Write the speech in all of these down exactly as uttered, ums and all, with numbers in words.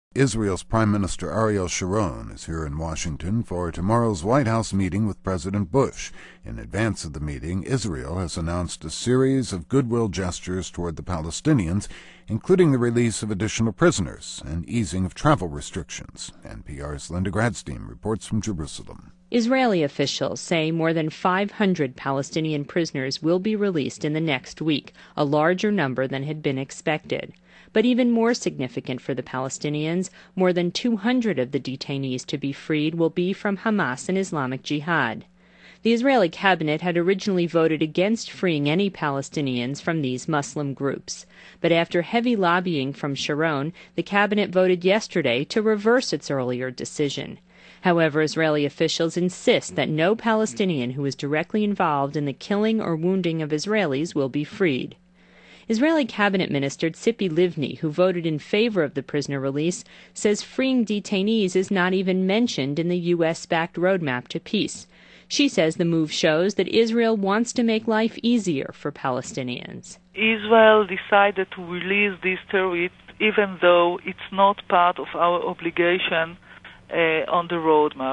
Israel's Prime Minister Ariel Sharon is here in Washington for tomorrow's White House meeting with President Bush. In advance of the meeting, Israel has announced a series of goodwill gestures toward the Palestinians, including the release of additional prisoners and easing of travel restrictions. N P R's Linda Gradstein reports from Jerusalem. Israeli officials say more than five hundred Palestinian prisoners will be released in the next week, a larger number than had been expected. But even more significant for the Palestinians, more than two hundred of the detainees to be freed will be from Hamas and Islamic Jihad. The Israeli cabinet had originally voted against freeing any Palestinians from these Muslim groups. But after heavy lobbying from Sharon, the cabinet voted yesterday to reverse its earlier decision. However, Israeli officials insist that no Palestinian who is directly involved in the killing or wounding of Israelis will be freed. Israeli Cabinet Minister Tzipi Livni, who voted in favor of the prisoner release, says freeing detainees is not even mentioned in the U S-backed roadmap to peace. She says the move shows that Israel wants to make life easier for Palestinians. Israel decided to release these terrorists even though it's not part of our obligation uh, on the roadmap.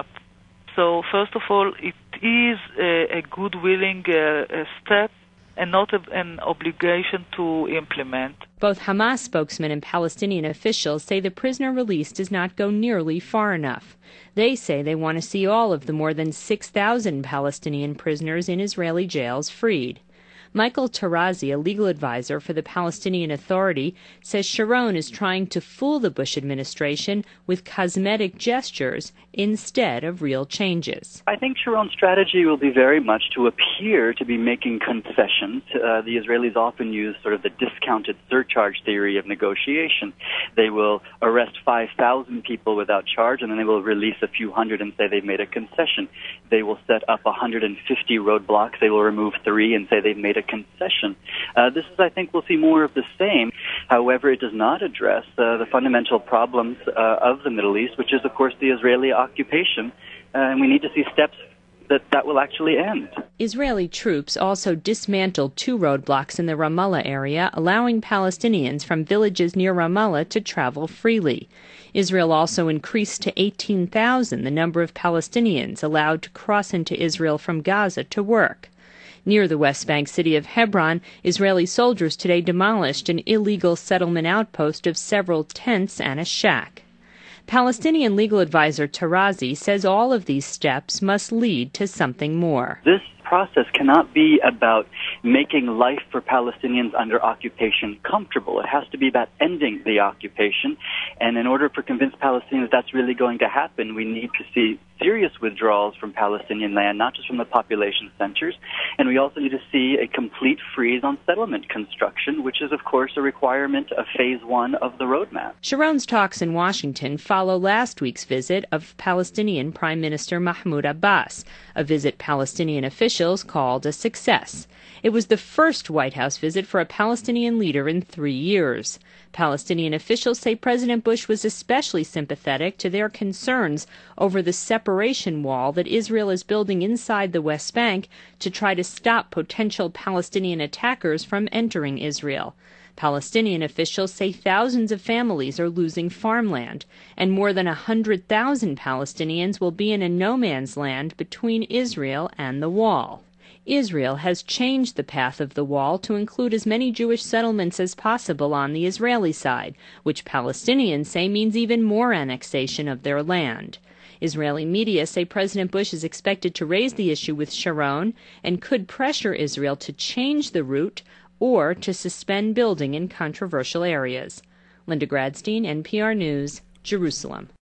So first of all, it is a, a good willing uh, step and not a, an obligation to implement. Both Hamas spokesmen and Palestinian officials say the prisoner release does not go nearly far enough. They say they want to see all of the more than six thousand Palestinian prisoners in Israeli jails freed. Michael Tarazi, a legal advisor for the Palestinian Authority, says Sharon is trying to fool the Bush administration with cosmetic gestures instead of real changes. I think Sharon's strategy will be very much to appear to be making concessions. Uh, the Israelis often use sort of the discounted surcharge theory of negotiation. They will arrest five thousand people without charge, and then they will release a few hundred and say they've made a concession. They will set up one hundred fifty roadblocks. They will remove three and say they've made a concession. Uh, this is, I think, we'll see more of the same. However, it does not address uh, the fundamental problems uh, of the Middle East, which is, of course, the Israeli occupation, uh, and we need to see steps that that will actually end. Israeli troops also dismantled two roadblocks in the Ramallah area, allowing Palestinians from villages near Ramallah to travel freely. Israel also increased to eighteen thousand the number of Palestinians allowed to cross into Israel from Gaza to work. Near the West Bank city of Hebron, Israeli soldiers today demolished an illegal settlement outpost of several tents and a shack. Palestinian legal advisor Tarazi says all of these steps must lead to something more. This process cannot be about making life for Palestinians under occupation comfortable. It has to be about ending the occupation. And in order for convince Palestinians that's really going to happen, we need to see serious withdrawals from Palestinian land, not just from the population centers. And we also need to see a complete freeze on settlement construction, which is, of course, a requirement of phase one of the roadmap. Sharon's talks in Washington follow last week's visit of Palestinian Prime Minister Mahmoud Abbas, a visit Palestinian officials called a success. It was the first White House visit for a Palestinian leader in three years. Palestinian officials say President Bush was especially sympathetic to their concerns over the separation wall that Israel is building inside the West Bank to try to stop potential Palestinian attackers from entering Israel. Palestinian officials say thousands of families are losing farmland, and more than one hundred thousand Palestinians will be in a no-man's land between Israel and the wall. Israel has changed the path of the wall to include as many Jewish settlements as possible on the Israeli side, which Palestinians say means even more annexation of their land. Israeli media say President Bush is expected to raise the issue with Sharon and could pressure Israel to change the route or to suspend building in controversial areas. Linda Gradstein, N P R News, Jerusalem.